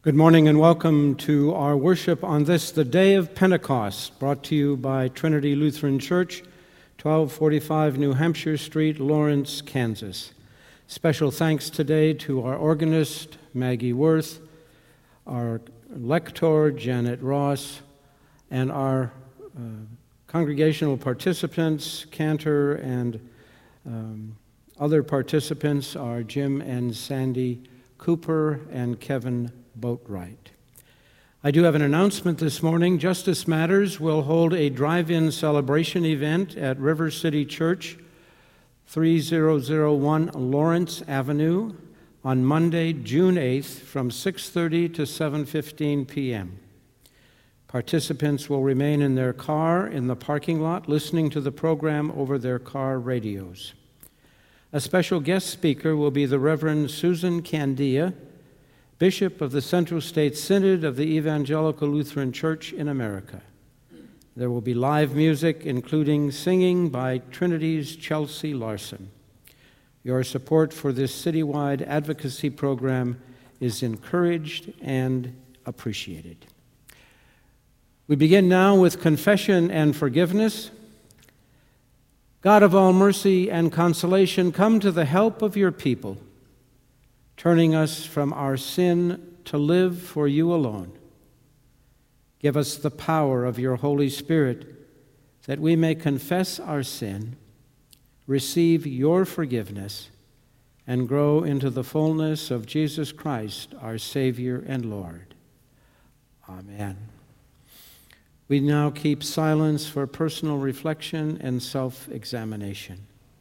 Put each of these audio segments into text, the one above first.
Good morning and welcome to our worship on this, the day of Pentecost, brought to you by Trinity Lutheran Church, 1245 New Hampshire Street, Lawrence, Kansas. Special thanks today to our organist, Maggie Worth, our lector, Janet Ross, and our congregational participants, cantor, and other participants are Jim and Sandy Cooper and Kevin Boatwright. I do have an announcement this morning. Justice Matters will hold a drive-in celebration event at River City Church, 3001 Lawrence Avenue, on Monday, June 8th, from 6:30 to 7:15 p.m. Participants will remain in their car in the parking lot, listening to the program over their car radios. A special guest speaker will be the Reverend Susan Candia, Bishop of the Central State Synod of the Evangelical Lutheran Church in America. There will be live music, including singing by Trinity's Chelsea Larson. Your support for this citywide advocacy program is encouraged and appreciated. We begin now with confession and forgiveness. God of all mercy and consolation, come to the help of your people, turning us from our sin to live for you alone. Give us the power of your Holy Spirit that we may confess our sin, receive your forgiveness, and grow into the fullness of Jesus Christ, our Savior and Lord. Amen. We now keep silence for personal reflection and self-examination.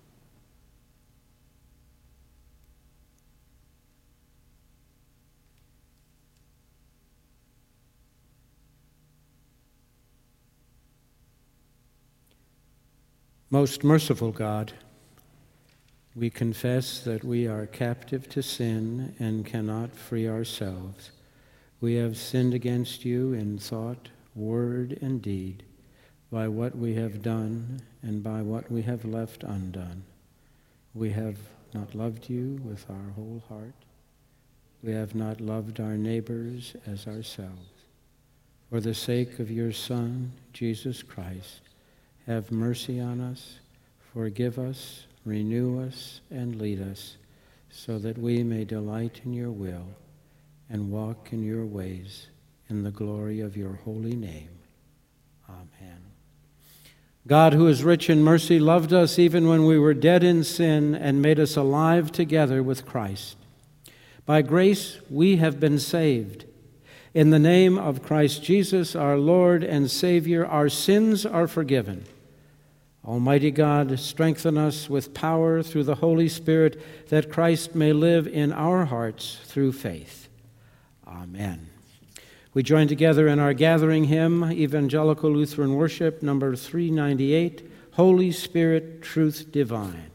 Most merciful God, we confess that we are captive to sin and cannot free ourselves. We have sinned against you in thought, word, and deed, by what we have done and by what we have left undone. We have not loved you with our whole heart. We have not loved our neighbors as ourselves. For the sake of your Son, Jesus Christ, have mercy on us, forgive us, renew us, and lead us, so that we may delight in your will and walk in your ways, in the glory of your holy name. Amen. God, who is rich in mercy, loved us even when we were dead in sin and made us alive together with Christ. By grace we have been saved. In the name of Christ Jesus, our Lord and Savior, our sins are forgiven. Almighty God, strengthen us with power through the Holy Spirit, that Christ may live in our hearts through faith. Amen. We join together in our gathering hymn, Evangelical Lutheran Worship, number 398, Holy Spirit, Truth Divine.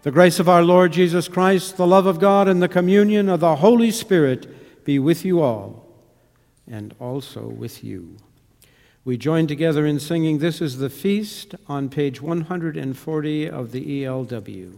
The grace of our Lord Jesus Christ, the love of God, and the communion of the Holy Spirit be with you all, and also with you. We join together in singing This is the Feast on page 140 of the ELW.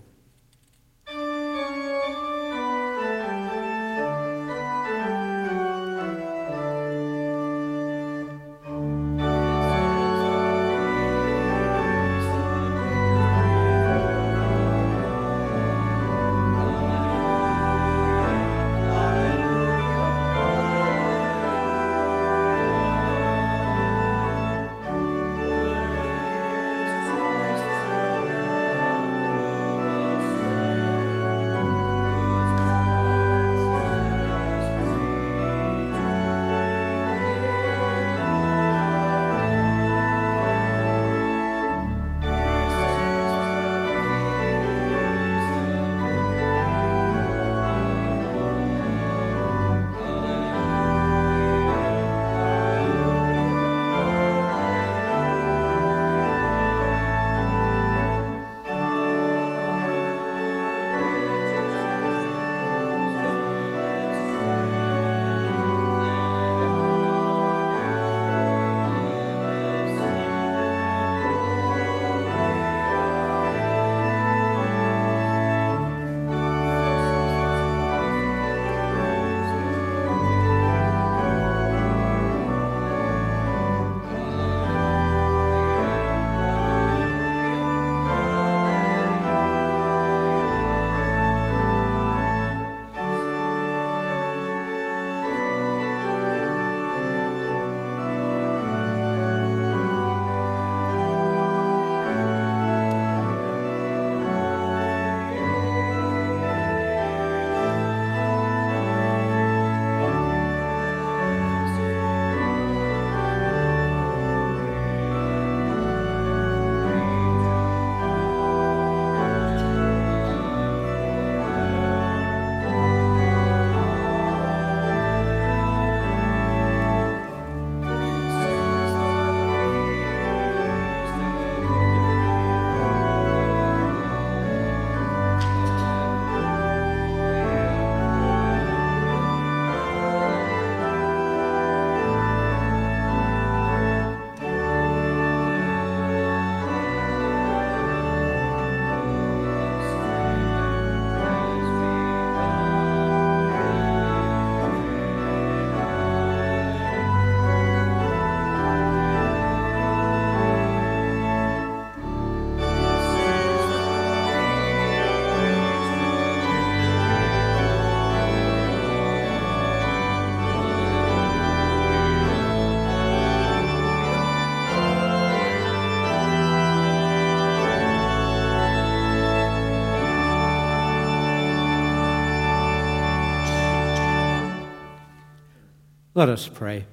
Let us pray.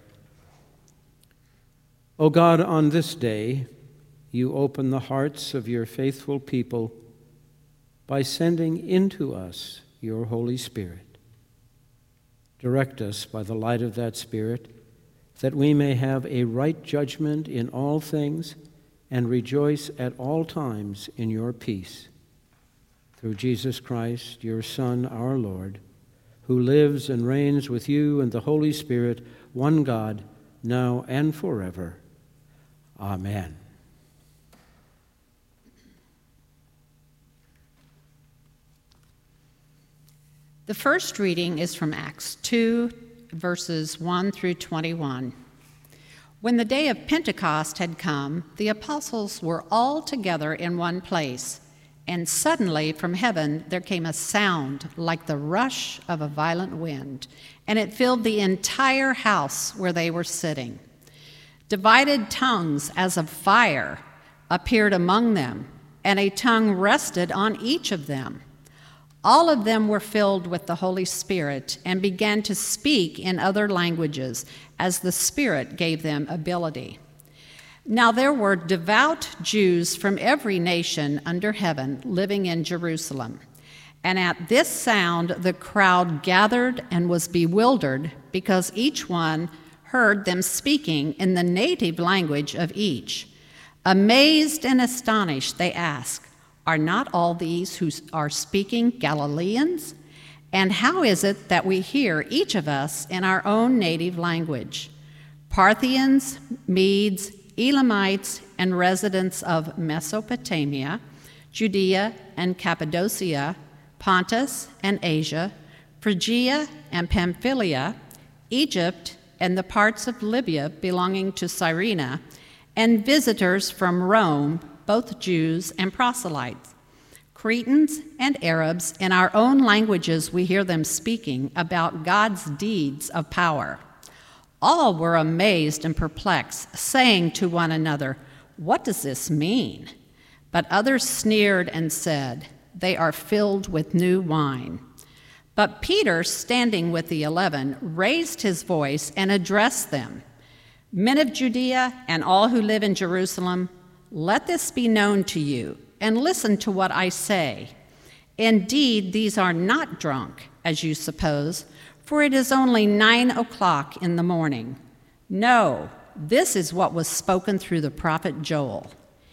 O God, on this day, you open the hearts of your faithful people by sending into us your Holy Spirit. Direct us by the light of that Spirit, that we may have a right judgment in all things and rejoice at all times in your peace. Through Jesus Christ, your Son, our Lord, who lives and reigns with you and the Holy Spirit, one God, now and forever. Amen. The first reading is from Acts 2, verses 1 through 21. When the day of Pentecost had come, the apostles were all together in one place. And suddenly from heaven there came a sound like the rush of a violent wind, and it filled the entire house where they were sitting. Divided tongues as of fire appeared among them, and a tongue rested on each of them. All of them were filled with the Holy Spirit and began to speak in other languages as the Spirit gave them ability. Now there were devout Jews from every nation under heaven living in Jerusalem. And at this sound the crowd gathered and was bewildered, because each one heard them speaking in the native language of each. Amazed and astonished, they asked, Are not all these who are speaking Galileans? And how is it that we hear, each of us, in our own native language? Parthians, Medes, Elamites, and residents of Mesopotamia, Judea and Cappadocia, Pontus and Asia, Phrygia and Pamphylia, Egypt and the parts of Libya belonging to Cyrene, and visitors from Rome, both Jews and proselytes, Cretans and Arabs, in our own languages we hear them speaking about God's deeds of power. All were amazed and perplexed, saying to one another, "What does this mean?" But others sneered and said, "They are filled with new wine." But Peter, standing with the 11, raised his voice and addressed them. "Men of Judea and all who live in Jerusalem, let this be known to you, and listen to what I say. Indeed, these are not drunk, as you suppose, for it is only 9 o'clock in the morning. No, this is what was spoken through the prophet Joel.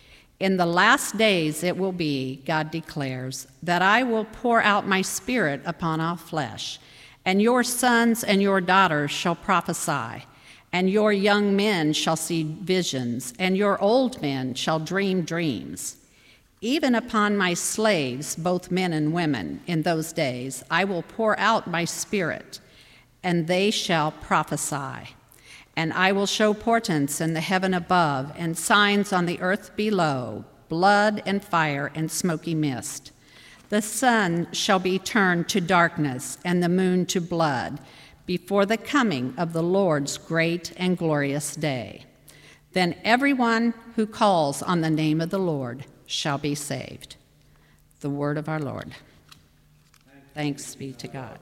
In the last days it will be, God declares, that I will pour out my Spirit upon all flesh, and your sons and your daughters shall prophesy, and your young men shall see visions, and your old men shall dream dreams. Even upon my slaves, both men and women, in those days I will pour out my Spirit, and they shall prophesy. And I will show portents in the heaven above and signs on the earth below, blood and fire and smoky mist. The sun shall be turned to darkness and the moon to blood before the coming of the Lord's great and glorious day. Then everyone who calls on the name of the Lord shall be saved." The word of our Lord. Thanks be to God.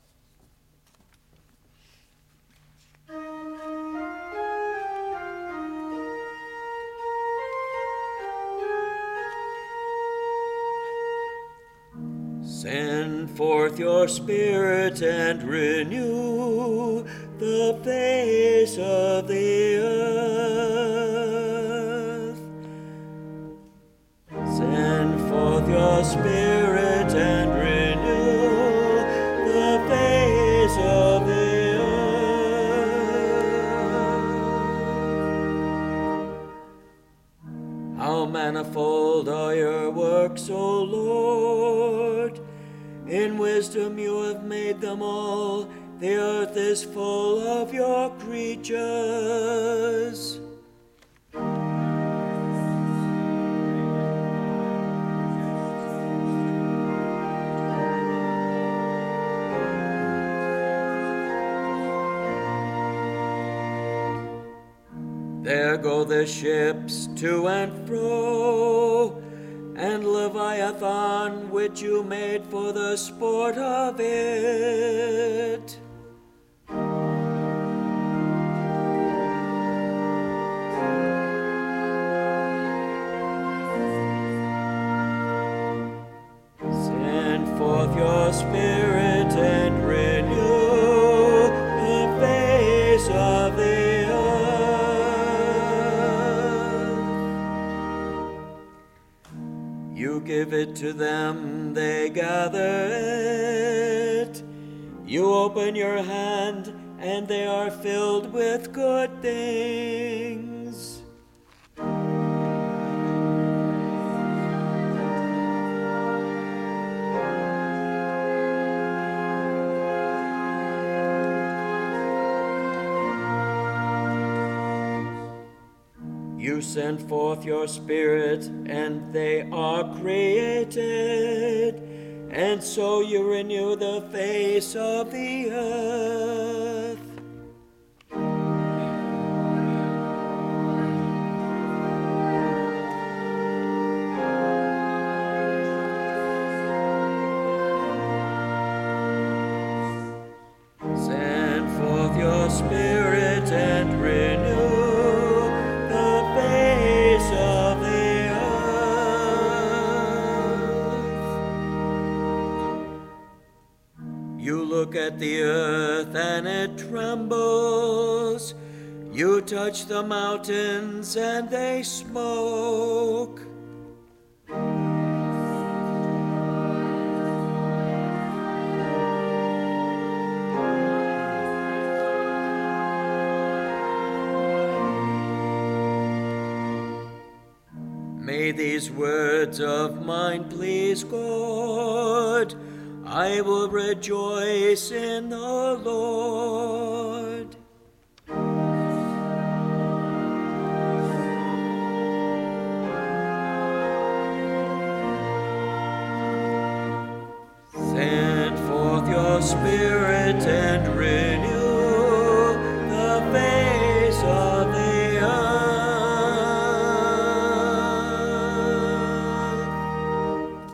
Send forth your Spirit and renew the face of the earth. Send forth your Spirit and renew the face of the earth. How manifold are your works, O Lord! In wisdom you have made them all. The earth is full of your creatures. There go the ships to and fro, and Leviathan, which you made for the sport of it. Send forth your Spirit and renew the face of the give it to them, they gather it. You open your hand, and they are filled with good things. You send forth your Spirit, and they are created, and so you renew the face of the earth. Send forth your Spirit and renew look at the earth and it trembles. You touch the mountains and they smoke. May these words of mine please God. I will rejoice in the Lord. Send forth your Spirit and renew the face of the earth.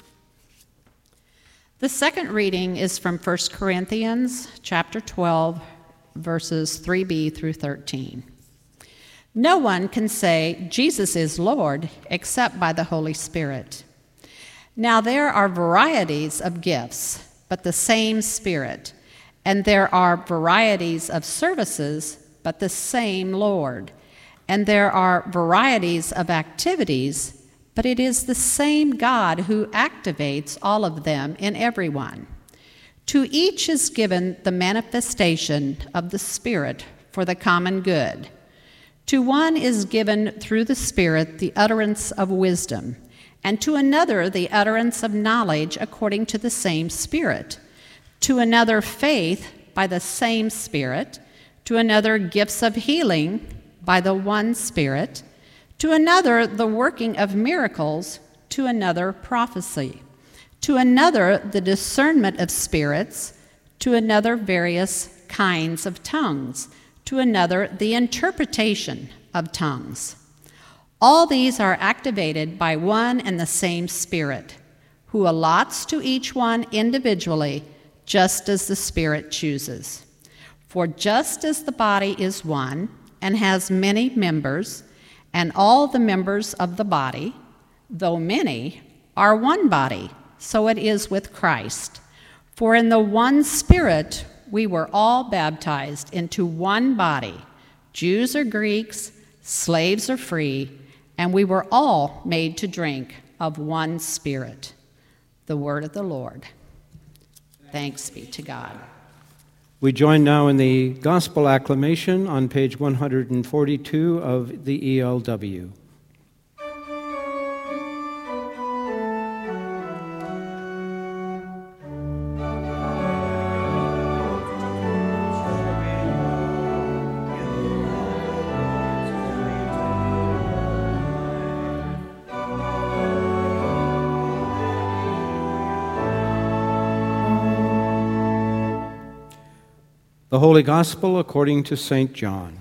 The second reading is from 1 Corinthians chapter 12, verses 3b through 13. No one can say Jesus is Lord except by the Holy Spirit. Now there are varieties of gifts, but the same Spirit. And there are varieties of services, but the same Lord. And there are varieties of activities, but it is the same God who activates all of them in everyone. To each is given the manifestation of the Spirit for the common good. To one is given through the Spirit the utterance of wisdom, and to another the utterance of knowledge according to the same Spirit, to another faith by the same Spirit, to another gifts of healing by the one Spirit, to another the working of miracles, to another prophecy, to another the discernment of spirits, to another various kinds of tongues, to another the interpretation of tongues. All these are activated by one and the same Spirit, who allots to each one individually, just as the Spirit chooses. For just as the body is one and has many members, and all the members of the body, though many, are one body, so it is with Christ. For in the one Spirit we were all baptized into one body, Jews or Greeks, slaves or free, and we were all made to drink of one Spirit. The word of the Lord. Thanks be to God. We join now in the gospel acclamation on page 142 of the ELW. The Holy Gospel according to St. John.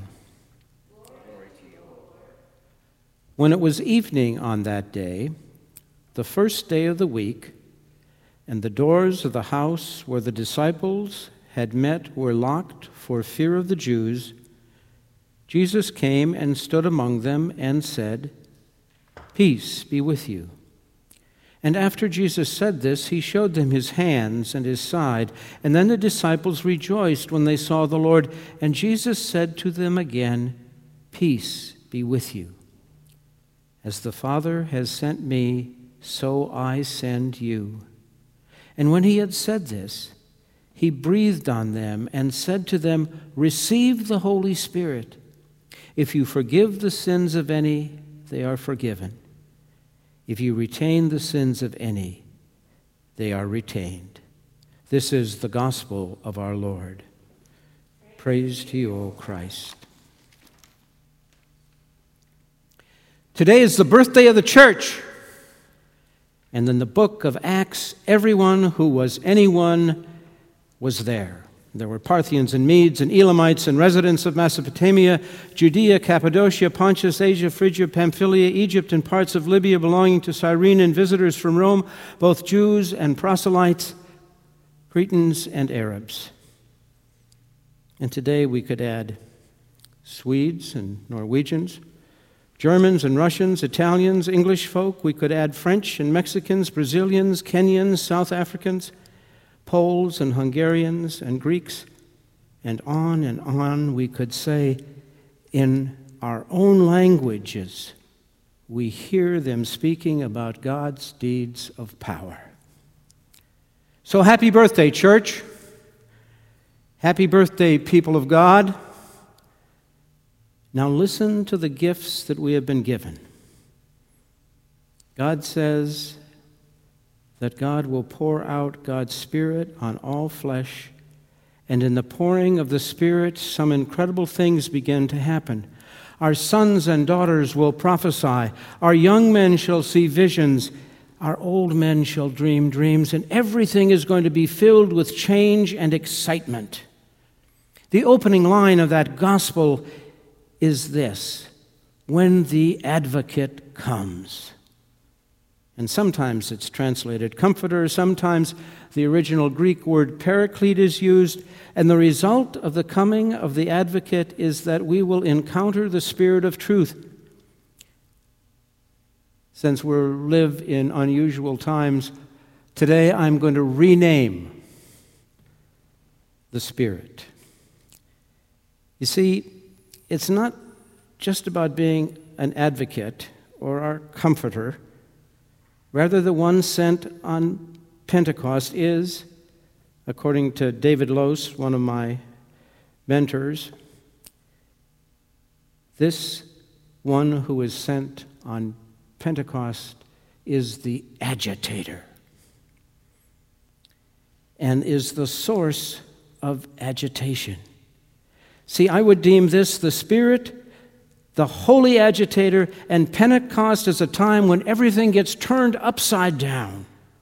When it was evening on that day, the first day of the week, and the doors of the house where the disciples had met were locked for fear of the Jews, Jesus came and stood among them and said, "Peace be with you." And after Jesus said this, he showed them his hands and his side. And then the disciples rejoiced when they saw the Lord. And Jesus said to them again, "Peace be with you. As the Father has sent me, so I send you." And when he had said this, he breathed on them and said to them, "Receive the Holy Spirit. If you forgive the sins of any, they are forgiven. If you retain the sins of any, they are retained." This is the gospel of our Lord. Praise to you, O Christ. Today is the birthday of the church. And in the book of Acts, everyone who was anyone was there. There were Parthians and Medes and Elamites and residents of Mesopotamia, Judea, Cappadocia, Pontus, Asia, Phrygia, Pamphylia, Egypt, and parts of Libya belonging to Cyrene, and visitors from Rome, both Jews and proselytes, Cretans and Arabs. And today we could add Swedes and Norwegians, Germans and Russians, Italians, English folk. We could add French and Mexicans, Brazilians, Kenyans, South Africans, Poles and Hungarians and Greeks, and on we could say. In our own languages, we hear them speaking about God's deeds of power. So happy birthday, church. Happy birthday, people of God. Now listen to the gifts that we have been given. God says that God will pour out God's Spirit on all flesh, and in the pouring of the Spirit, some incredible things begin to happen. Our sons and daughters will prophesy. Our young men shall see visions. Our old men shall dream dreams, and everything is going to be filled with change and excitement. The opening line of that gospel is this: when the advocate comes. And sometimes it's translated comforter, sometimes the original Greek word paraclete is used, and the result of the coming of the advocate is that we will encounter the Spirit of truth. Since we live in unusual times, today I'm going to rename the Spirit. You see, it's not just about being an advocate or our comforter. Rather, the one sent on Pentecost is, according to David Lose, one of my mentors, this one who is sent on Pentecost is the agitator and is the source of agitation. See, I would deem this the Spirit, the holy agitator, and Pentecost is a time when everything gets turned upside down.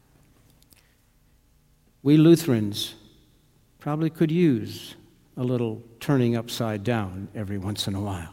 We Lutherans probably could use a little turning upside down every once in a while.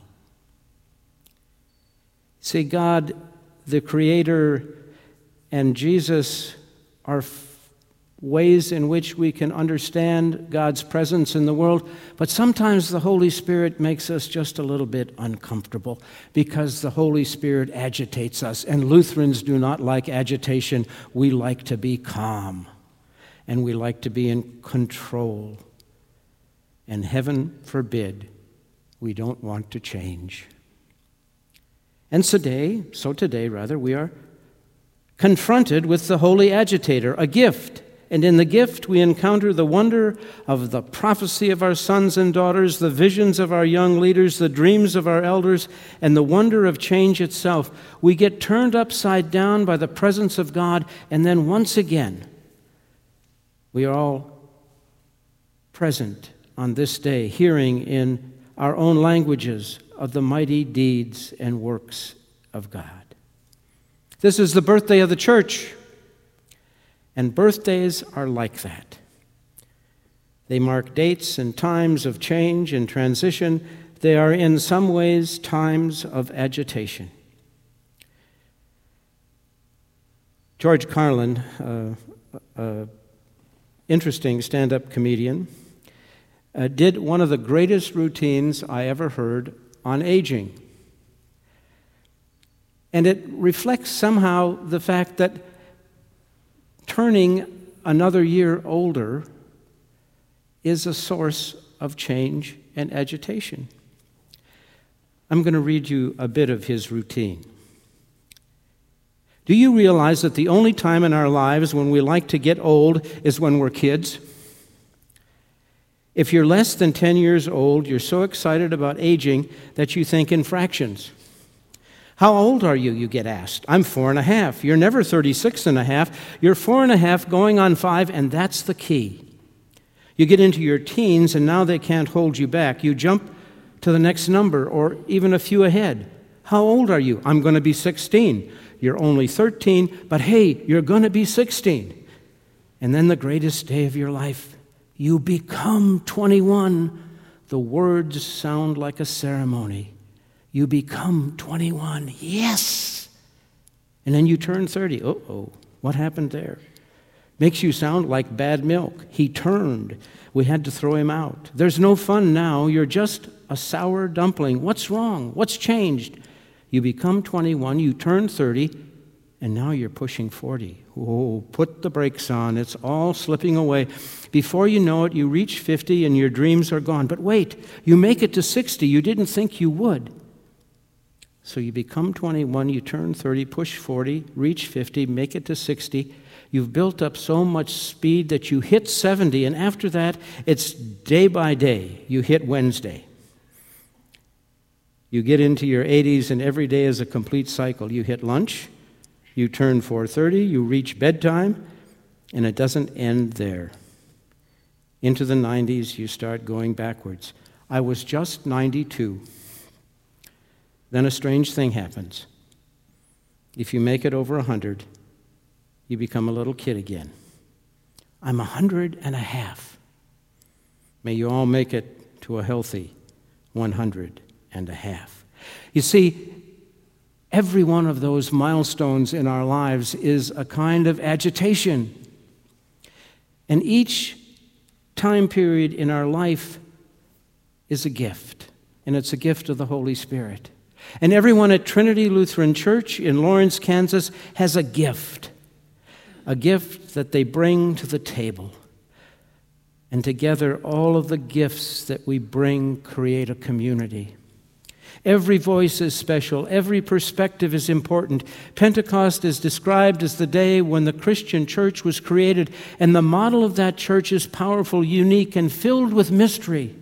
See, God, the Creator, and Jesus are ways in which we can understand God's presence in the world, but sometimes the Holy Spirit makes us just a little bit uncomfortable because the Holy Spirit agitates us, and Lutherans do not like agitation. We like to be calm, and we like to be in control, and heaven forbid we don't want to change. And today, we are confronted with the holy agitator, a gift. And in the gift, we encounter the wonder of the prophecy of our sons and daughters, the visions of our young leaders, the dreams of our elders, and the wonder of change itself. We get turned upside down by the presence of God, and then once again, we are all present on this day, hearing in our own languages of the mighty deeds and works of God. This is the birthday of the church. And birthdays are like that. They mark dates and times of change and transition. They are in some ways times of agitation. George Carlin, an interesting stand-up comedian, did one of the greatest routines I ever heard on aging. And it reflects somehow the fact that turning another year older is a source of change and agitation. I'm going to read you a bit of his routine. Do you realize that the only time in our lives when we like to get old is when we're kids? If you're less than 10 years old, you're so excited about aging that you think in fractions. How old are you, you get asked? I'm 4.5. You're never 36.5. You're 4.5 going on 5, and that's the key. You get into your teens, and now they can't hold you back. You jump to the next number, or even a few ahead. How old are you? I'm going to be 16. You're only 13, but hey, you're going to be 16. And then the greatest day of your life, you become 21. The words sound like a ceremony. You become 21. Yes! And then you turn 30. Uh-oh, what happened there? Makes you sound like bad milk. He turned. We had to throw him out. There's no fun now. You're just a sour dumpling. What's wrong? What's changed? You become 21, you turn 30, and now you're pushing 40. Oh, put the brakes on. It's all slipping away. Before you know it, you reach 50 and your dreams are gone. But wait, you make it to 60. You didn't think you would. So you become 21, you turn 30, push 40, reach 50, make it to 60. You've built up so much speed that you hit 70, and after that, it's day by day. You hit Wednesday. You get into your 80s, and every day is a complete cycle. You hit lunch, You turn 4:30, you reach bedtime, and it doesn't end there. Into the 90s, you start going backwards. I was just 92. Then a strange thing happens. If you make it over 100, you become a little kid again. I'm 100 and a half. May you all make it to a healthy 100 and a half. You see, every one of those milestones in our lives is a kind of agitation. And each time period in our life is a gift, and it's a gift of the Holy Spirit. And everyone at Trinity Lutheran Church in Lawrence, Kansas has a gift that they bring to the table. And together, all of the gifts that we bring create a community. Every voice is special. Every perspective is important. Pentecost is described as the day when the Christian church was created, and the model of that church is powerful, unique, and filled with mystery,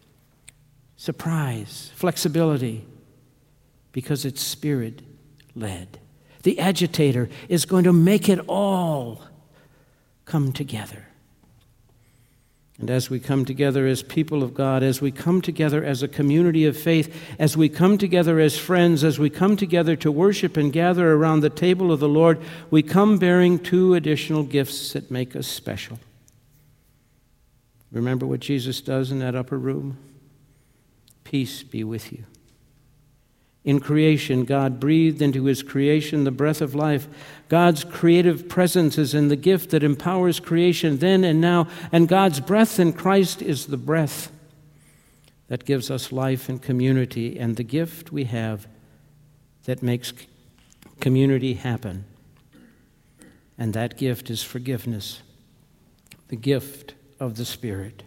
surprise, flexibility, because it's Spirit-led. The agitator is going to make it all come together. And as we come together as people of God, as we come together as a community of faith, as we come together as friends, as we come together to worship and gather around the table of the Lord, we come bearing two additional gifts that make us special. Remember what Jesus does in that upper room? Peace be with you. In creation, God breathed into his creation the breath of life. God's creative presence is in the gift that empowers creation then and now, and God's breath in Christ is the breath that gives us life and community, and the gift we have that makes community happen. And that gift is forgiveness, the gift of the Spirit.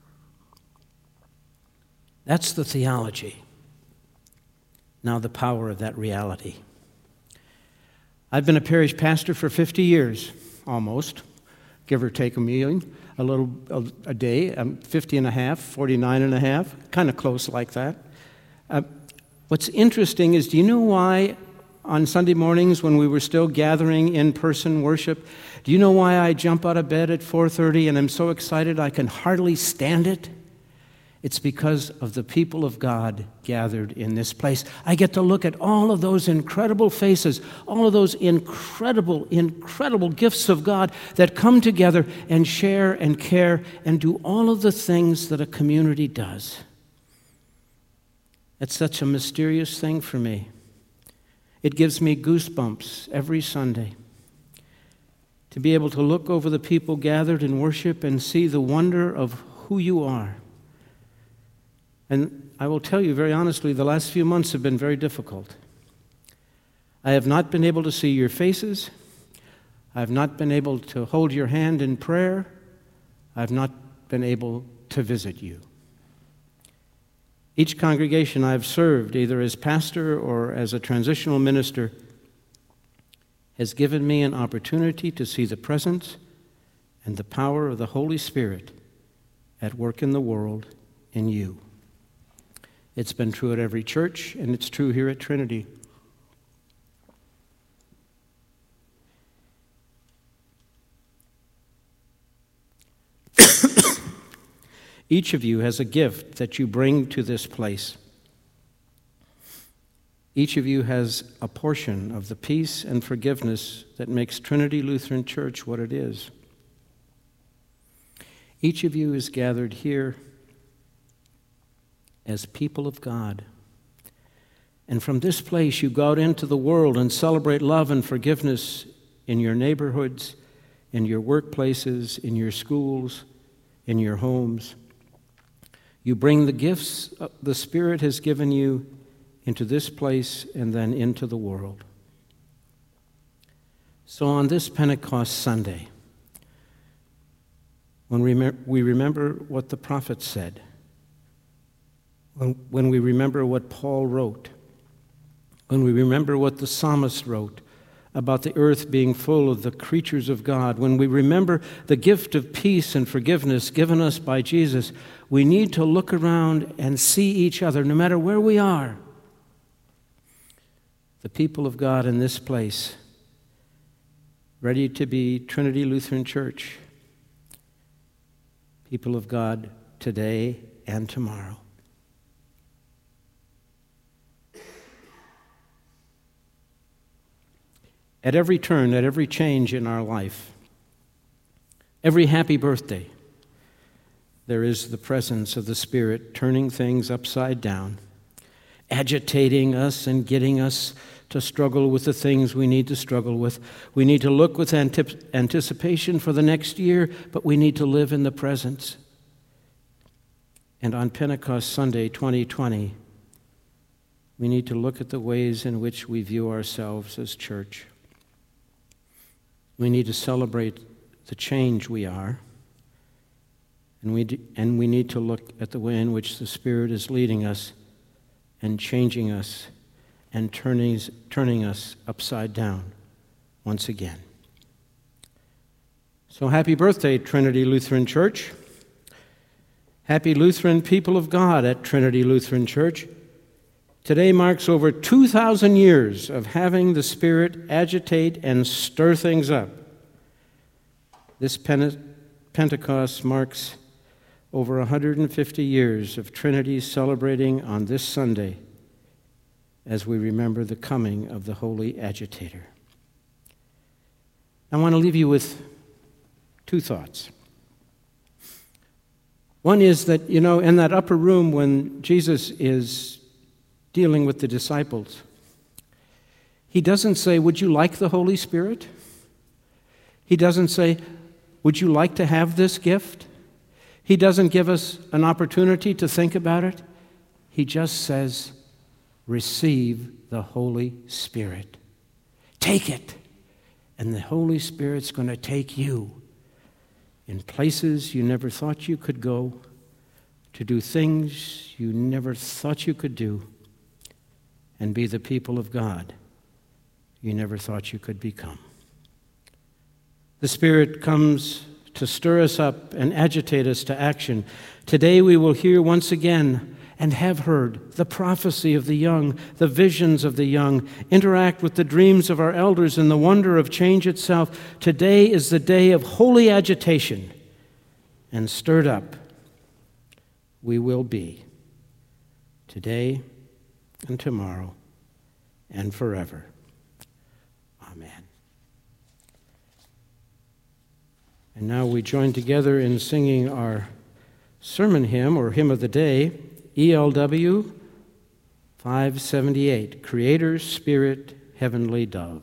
That's the theology. Now the power of that reality. I've been a parish pastor for 50 years, almost, give or take a day. I'm 50 and a half, 49 and a half, kind of close like that. What's interesting is, do you know why on Sunday mornings when we were still gathering in-person worship, do you know why I jump out of bed at 4:30 and I'm so excited I can hardly stand it? It's because of the people of God gathered in this place. I get to look at all of those incredible faces, all of those incredible, incredible gifts of God that come together and share and care and do all of the things that a community does. It's such a mysterious thing for me. It gives me goosebumps every Sunday to be able to look over the people gathered in worship and see the wonder of who you are. And I will tell you very honestly, the last few months have been very difficult. I have not been able to see your faces. I have not been able to hold your hand in prayer. I have not been able to visit you. Each congregation I have served, either as pastor or as a transitional minister, has given me an opportunity to see the presence and the power of the Holy Spirit at work in the world in you. It's been true at every church, and it's true here at Trinity. Each of you has a gift that you bring to this place. Each of you has a portion of the peace and forgiveness that makes Trinity Lutheran Church what it is. Each of you is gathered here as people of God. And from this place, you go out into the world and celebrate love and forgiveness in your neighborhoods, in your workplaces, in your schools, in your homes. You bring the gifts the Spirit has given you into this place and then into the world. So on this Pentecost Sunday, when we remember what the prophet said, when we remember what Paul wrote, when we remember what the psalmist wrote about the earth being full of the creatures of God, when we remember the gift of peace and forgiveness given us by Jesus, we need to look around and see each other, no matter where we are. The people of God in this place ready to be Trinity Lutheran Church, people of God today and tomorrow. At every turn, at every change in our life, every happy birthday, there is the presence of the Spirit turning things upside down, agitating us and getting us to struggle with the things we need to struggle with. We need to look with anticipation for the next year, but we need to live in the present. And on Pentecost Sunday 2020, we need to look at the ways in which we view ourselves as church. We need to celebrate the change we are, and we need to look at the way in which the Spirit is leading us and changing us and turning us upside down once again. So happy birthday, Trinity Lutheran Church. Happy Lutheran people of God at Trinity Lutheran Church. Today marks over 2,000 years of having the Spirit agitate and stir things up. This Pentecost marks over 150 years of Trinity celebrating on this Sunday as we remember the coming of the Holy Agitator. I want to leave you with two thoughts. One is that, in that upper room when Jesus is dealing with the disciples, he doesn't say, "Would you like the Holy Spirit?" He doesn't say, "Would you like to have this gift?" He doesn't give us an opportunity to think about it. He just says, "Receive the Holy Spirit. Take it." And the Holy Spirit's going to take you in places you never thought you could go, to do things you never thought you could do, and be the people of God you never thought you could become. The Spirit comes to stir us up and agitate us to action. Today we will hear once again and have heard the prophecy of the young, the visions of the young, interact with the dreams of our elders and the wonder of change itself. Today is the day of holy agitation, and stirred up we will be today and tomorrow and forever. Amen. And now we join together in singing our sermon hymn, or hymn of the day, ELW 578, Creator, Spirit, Heavenly Dove.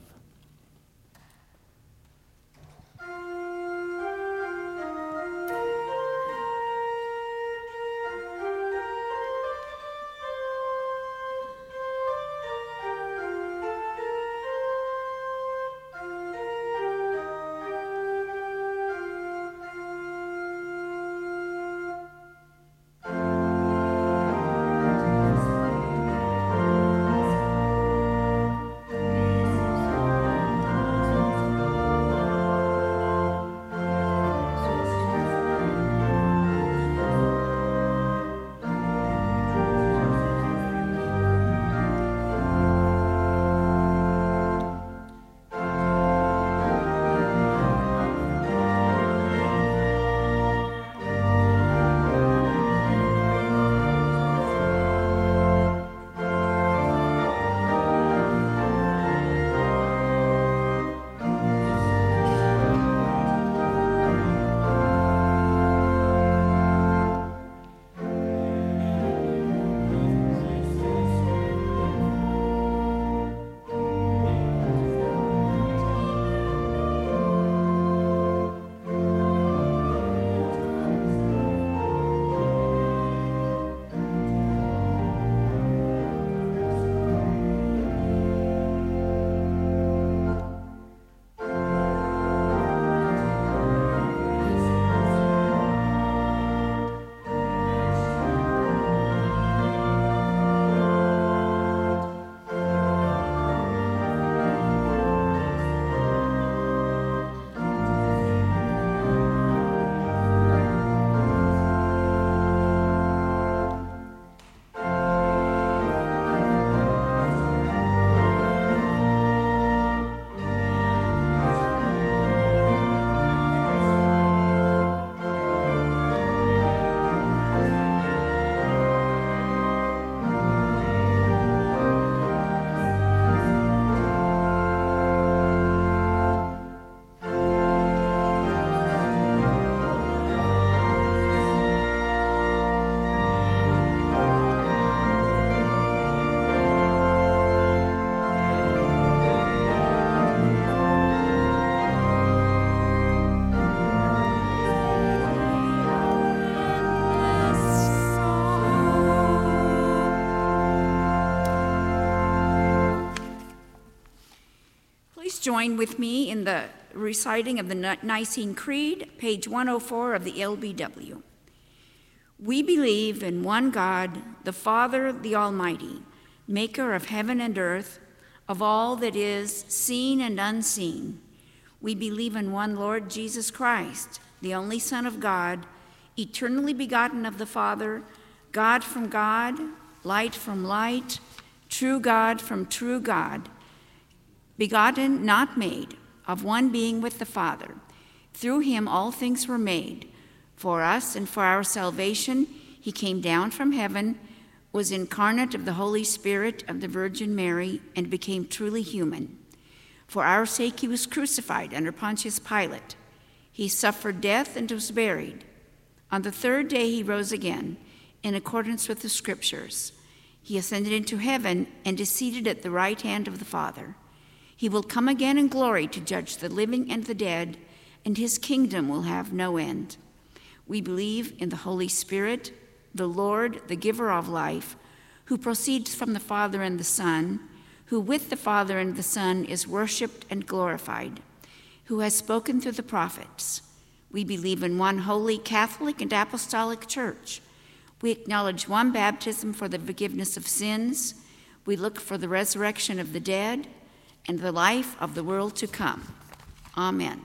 join with me in the reciting of the Nicene Creed, page 104 of the LBW. We believe in one God, the Father, the Almighty, maker of heaven and earth, of all that is seen and unseen. We believe in one Lord Jesus Christ, the only Son of God, eternally begotten of the Father, God from God, light from light, true God from true God, begotten, not made, of one being with the Father. Through him all things were made. For us and for our salvation, he came down from heaven, was incarnate of the Holy Spirit of the Virgin Mary, and became truly human. For our sake he was crucified under Pontius Pilate. He suffered death and was buried. On the third day he rose again, in accordance with the Scriptures. He ascended into heaven and is seated at the right hand of the Father. He will come again in glory to judge the living and the dead, and his kingdom will have no end. We believe in the Holy Spirit, the Lord, the giver of life, who proceeds from the Father and the Son, who with the Father and the Son is worshiped and glorified, who has spoken through the prophets. We believe in one holy Catholic and Apostolic Church. We acknowledge one baptism for the forgiveness of sins. We look for the resurrection of the dead and the life of the world to come. Amen.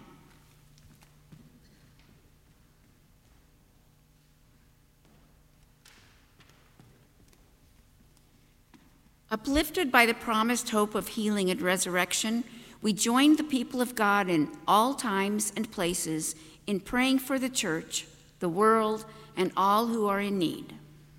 Uplifted by the promised hope of healing and resurrection, we join the people of God in all times and places in praying for the church, the world, and all who are in need.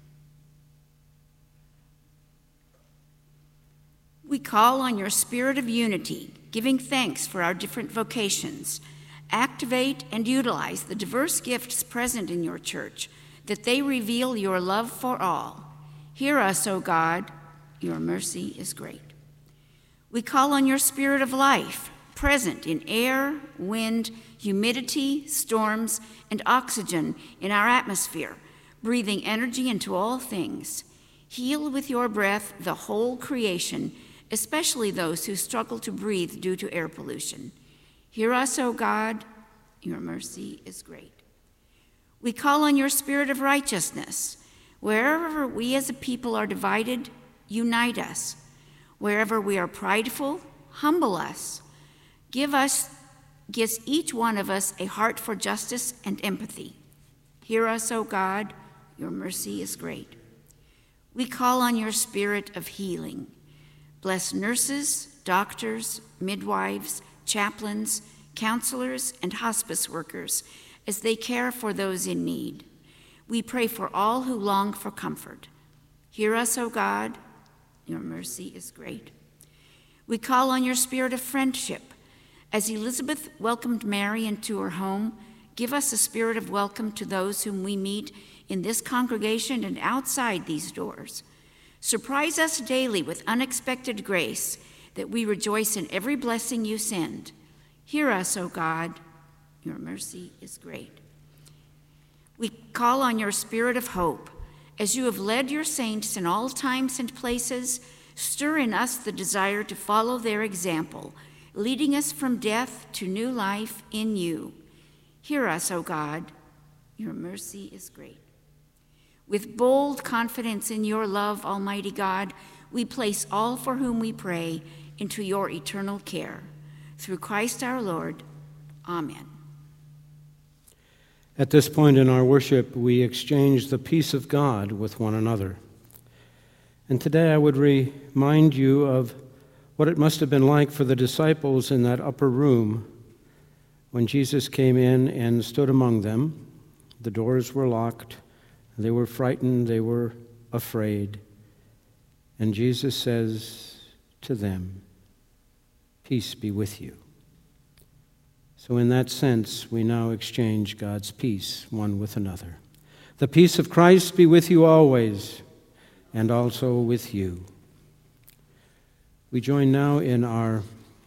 We call on your spirit of unity, giving thanks for our different vocations. Activate and utilize the diverse gifts present in your church, that they reveal your love for all. Hear us, O God. Your mercy is great. We call on your spirit of life, present in air, wind, humidity, storms, and oxygen in our atmosphere, breathing energy into all things. Heal with your breath the whole creation, especially those who struggle to breathe due to air pollution. Hear us, O God. Your mercy is great. We call on your spirit of righteousness. Wherever we as a people are divided, unite us. Wherever we are prideful, humble us. Gives each one of us a heart for justice and empathy. Hear us, O God, your mercy is great. We call on your spirit of healing. Bless nurses, doctors, midwives, chaplains, counselors, and hospice workers as they care for those in need. We pray for all who long for comfort. Hear us, O God. Your mercy is great. We call on your spirit of friendship. As Elizabeth welcomed Mary into her home, give us a spirit of welcome to those whom we meet in this congregation and outside these doors. Surprise us daily with unexpected grace, that we rejoice in every blessing you send. Hear us, O God. Your mercy is great. We call on your spirit of hope. As you have led your saints in all times and places, stir in us the desire to follow their example, leading us from death to new life in you. Hear us, O God. Your mercy is great. With bold confidence in your love, Almighty God, we place all for whom we pray into your eternal care. Through Christ our Lord. Amen. At this point in our worship, we exchange the peace of God with one another. And today I would remind you of what it must have been like for the disciples in that upper room when Jesus came in and stood among them. The doors were locked. They were frightened. They were afraid. And Jesus says to them, "Peace be with you." So in that sense, we now exchange God's peace one with another. The peace of Christ be with you always, and also with you. We join now in our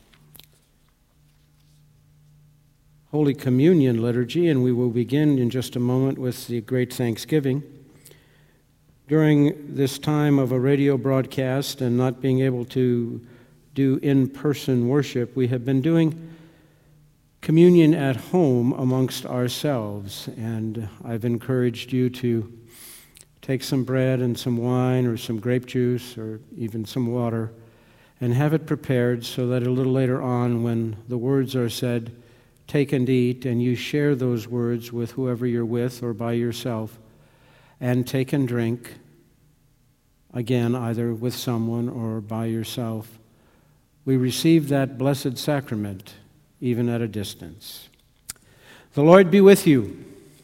Holy Communion liturgy, and we will begin in just a moment with the great Thanksgiving. During this time of a radio broadcast and not being able to do in-person worship, we have been doing communion at home amongst ourselves. And I've encouraged you to take some bread and some wine or some grape juice or even some water and have it prepared so that a little later on, when the words are said, take and eat, and you share those words with whoever you're with or by yourself, and take and drink, again, either with someone or by yourself. We receive that blessed sacrament even at a distance. The Lord be with you.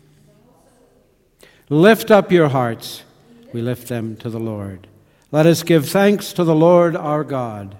Lift up your hearts. We lift them to the Lord. Let us give thanks to the Lord our God.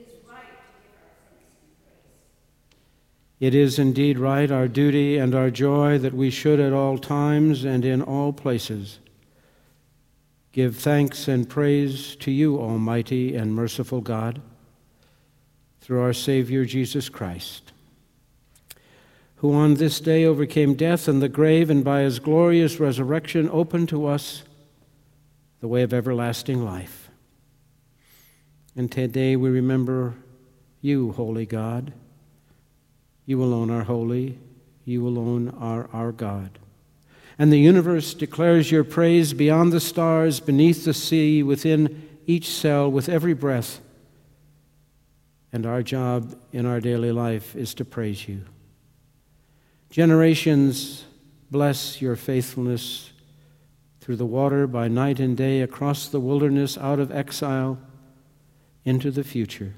It is indeed right, our duty and our joy, that we should at all times and in all places give thanks and praise to you, Almighty and merciful God, through our Savior Jesus Christ, who on this day overcame death and the grave, and by his glorious resurrection opened to us the way of everlasting life. And today we remember you, holy God. You alone are holy. You alone are our God. And the universe declares your praise beyond the stars, beneath the sea, within each cell, with every breath. And our job in our daily life is to praise you. Generations bless your faithfulness through the water by night and day, across the wilderness, out of exile, into the future.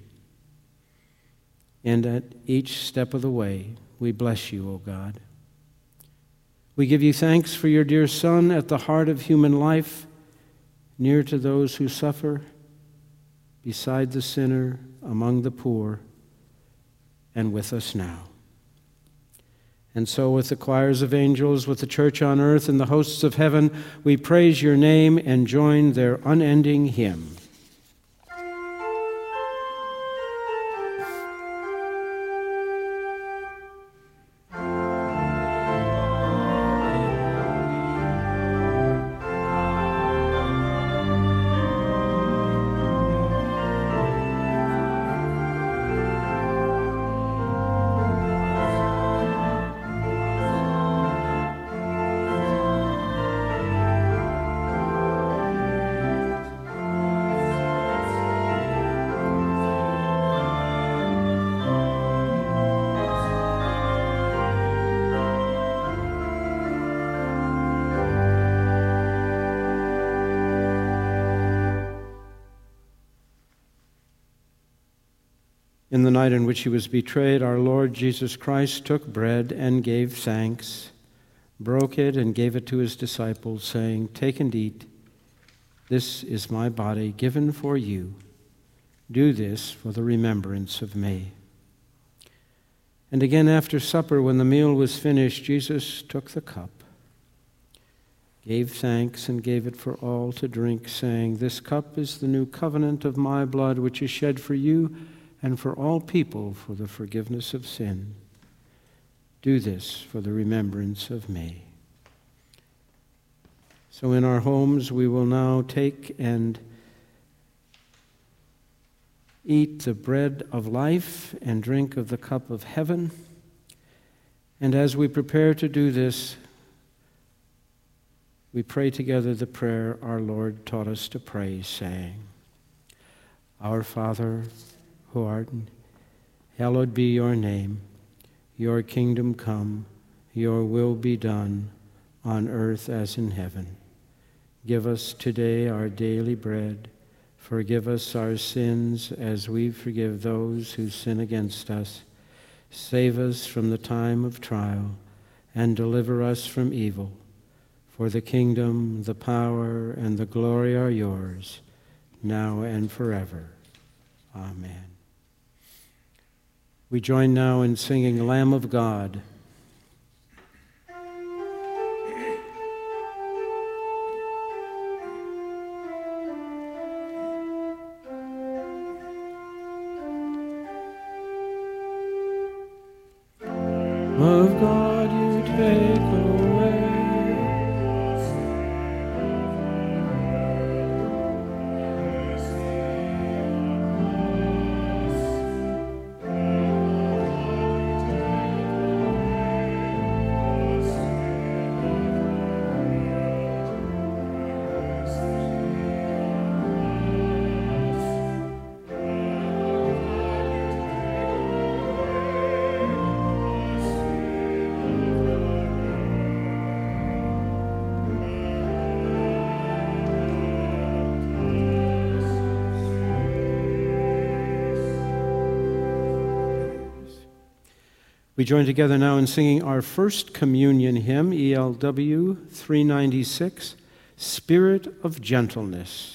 And at each step of the way, we bless you, O God. We give you thanks for your dear Son at the heart of human life, near to those who suffer, beside the sinner, among the poor, and with us now. And so with the choirs of angels, with the church on earth and the hosts of heaven, we praise your name and join their unending hymn. In the night in which he was betrayed, our Lord Jesus Christ took bread and gave thanks, broke it and gave it to his disciples, saying, "Take and eat. This is my body given for you. Do this for the remembrance of me." And again after supper, when the meal was finished, Jesus took the cup, gave thanks, and gave it for all to drink, saying, "This cup is the new covenant of my blood, which is shed for you and for all people for the forgiveness of sin. Do this for the remembrance of me." So in our homes we will now take and eat the bread of life and drink of the cup of heaven. And as we prepare to do this, we pray together the prayer our Lord taught us to pray, saying, "Our Father, who art in, hallowed be your name. Your kingdom come, your will be done, on earth as in heaven. Give us today our daily bread. Forgive us our sins as we forgive those who sin against us. Save us from the time of trial, and deliver us from evil. For the kingdom, the power, and the glory are yours, now and forever. Amen." We join now in singing Lamb of God. Of God you take away We join together now in singing our first communion hymn, ELW 396, Spirit of Gentleness.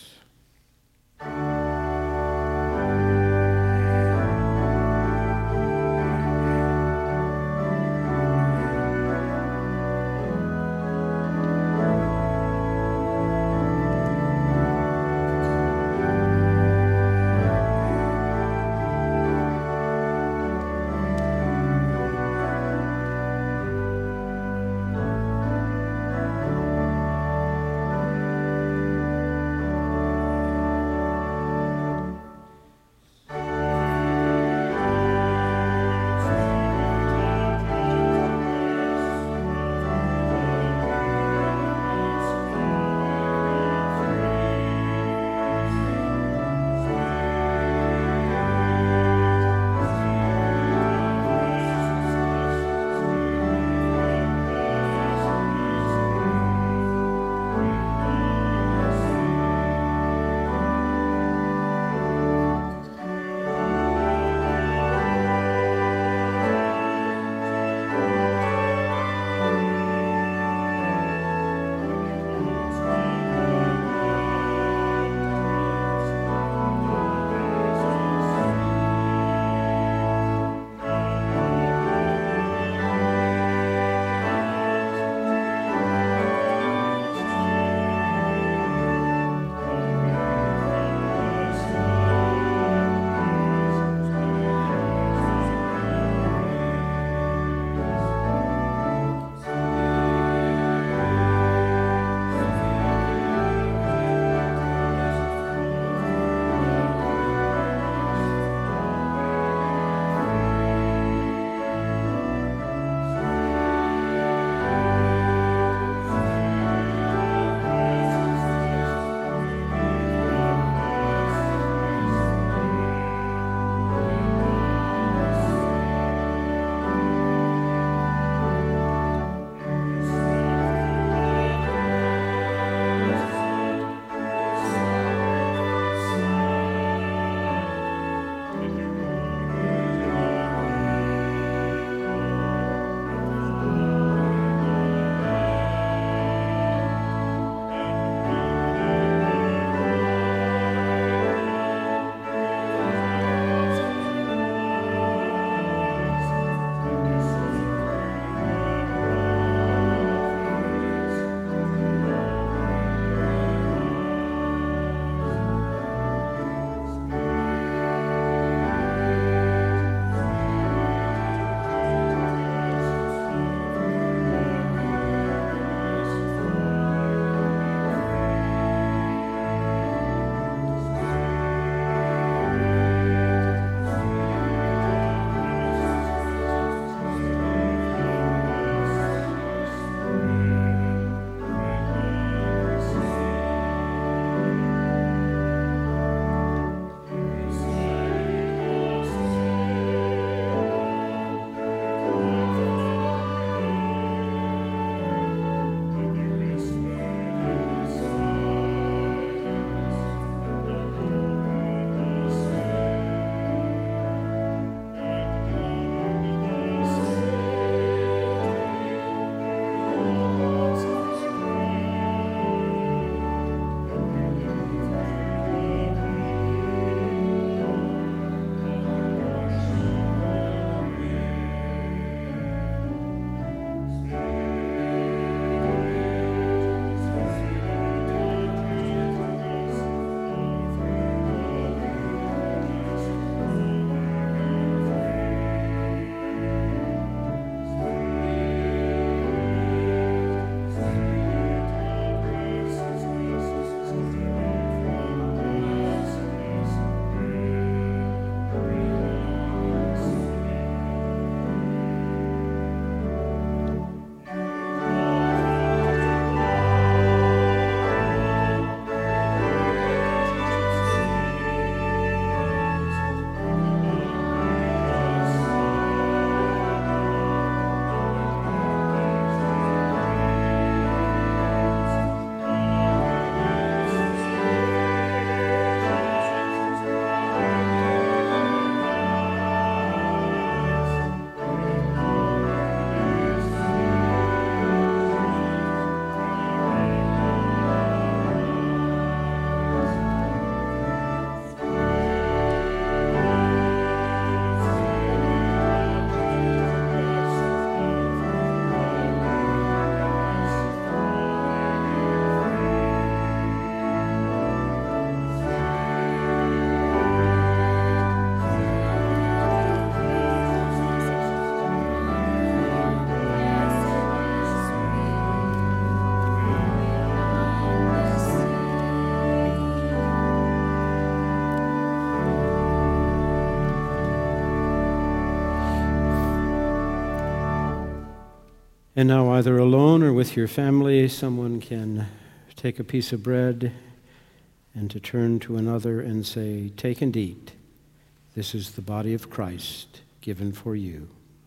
And now, either alone or with your family, someone can take a piece of bread and to turn to another and say, "Take and eat. This is the body of Christ given for you."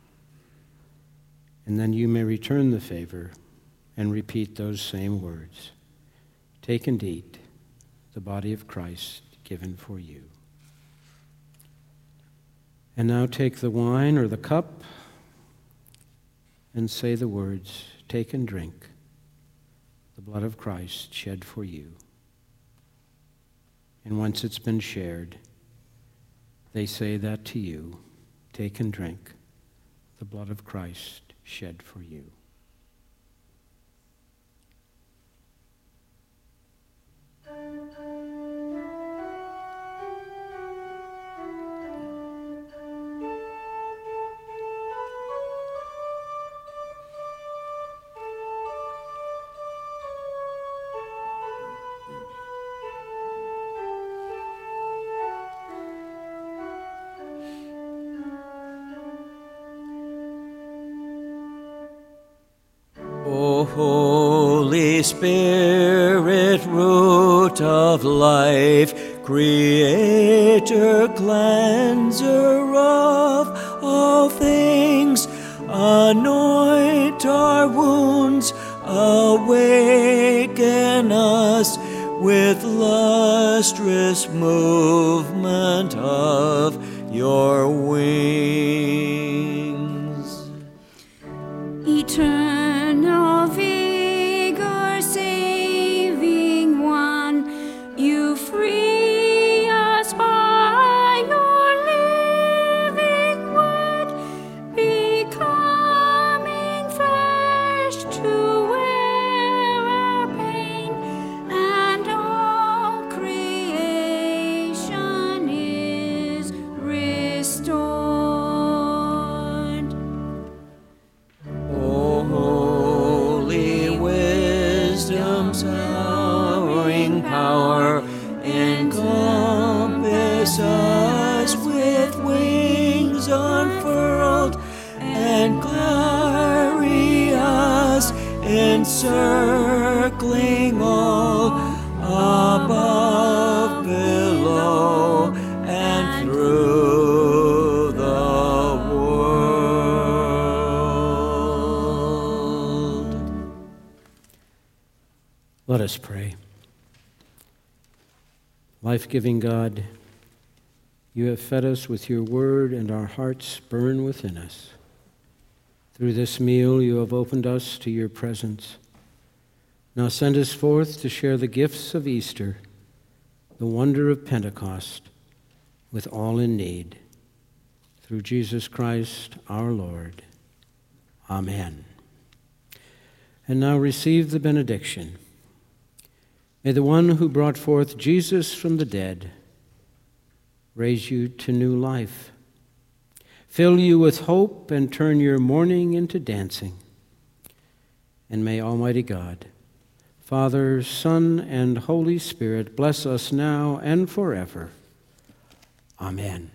And then you may return the favor and repeat those same words. "Take and eat, the body of Christ given for you." And now take the wine or the cup and say the words, "Take and drink, the blood of Christ shed for you." And once it's been shared, they say that to you, "Take and drink, the blood of Christ shed for you." O Holy Spirit, root of life, creator, cleanser of all things, anoint our wounds, awaken us with lustrous movement of your wings. Eternal vigor, saving one, you free us by your living word, becoming flesh to wear our pain, and all creation is restored. Towering power, encompass us with wings unfurled, and carry us encircling all, above, below, and through the world. Let us pray. Life-giving God, you have fed us with your word, and our hearts burn within us. Through this meal, you have opened us to your presence. Now send us forth to share the gifts of Easter, the wonder of Pentecost, with all in need. Through Jesus Christ our Lord. Amen. And now receive the benediction. May the one who brought forth Jesus from the dead raise you to new life, fill you with hope, and turn your mourning into dancing. And may Almighty God, Father, Son, and Holy Spirit bless us now and forever. Amen.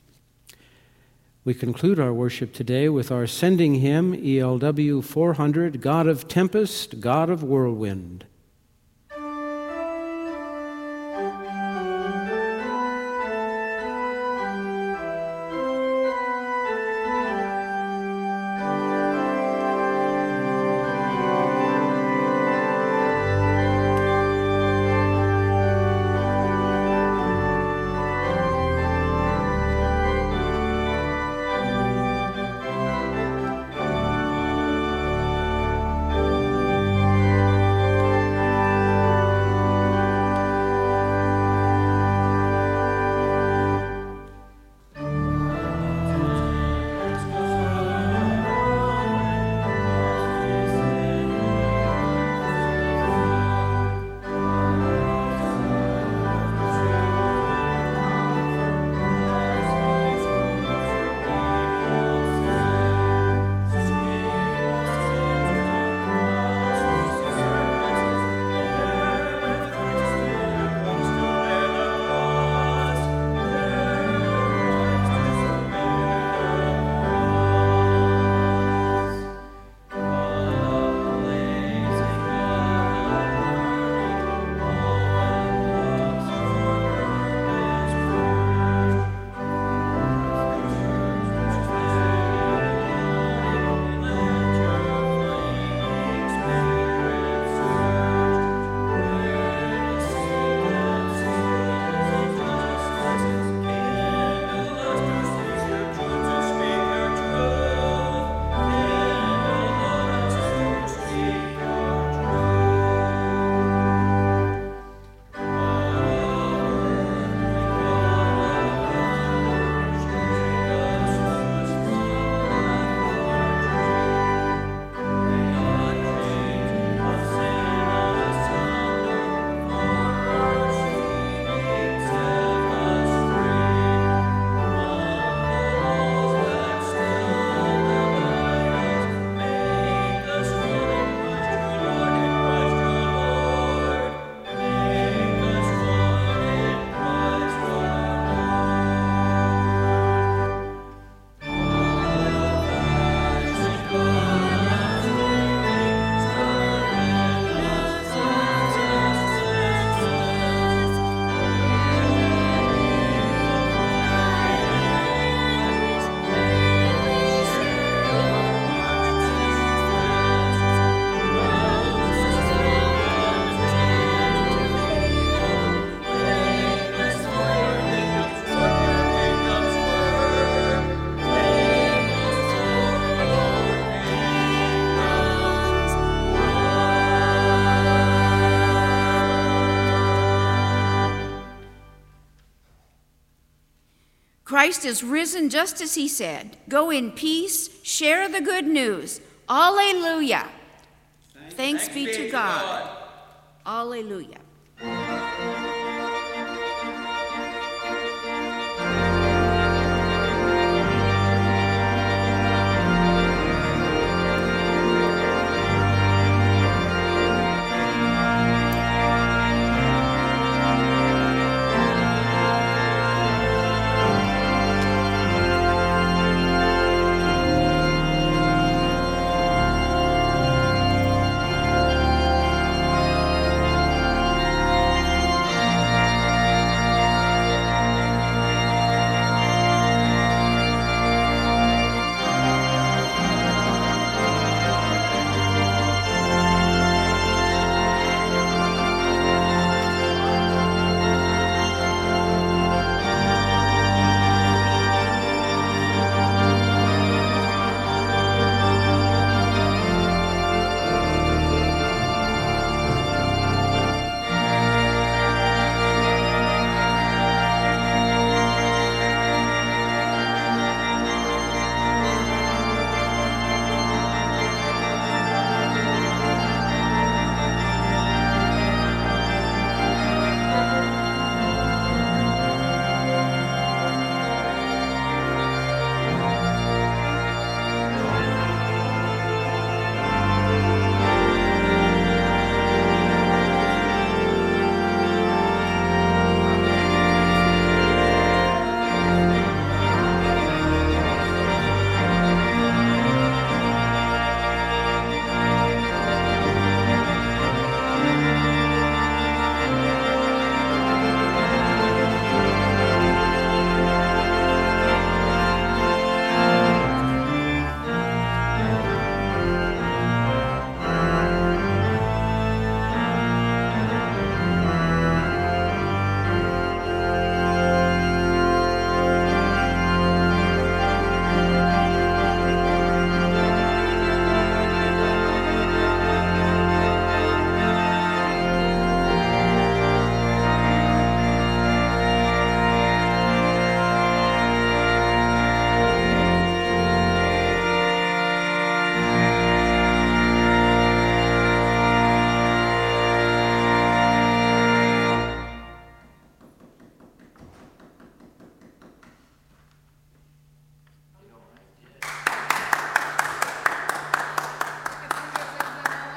We conclude our worship today with our sending hymn, ELW 400, God of Tempest, God of Whirlwind. Christ is risen just as he said. Go in peace, share the good news. Alleluia. Thanks be to God. Alleluia.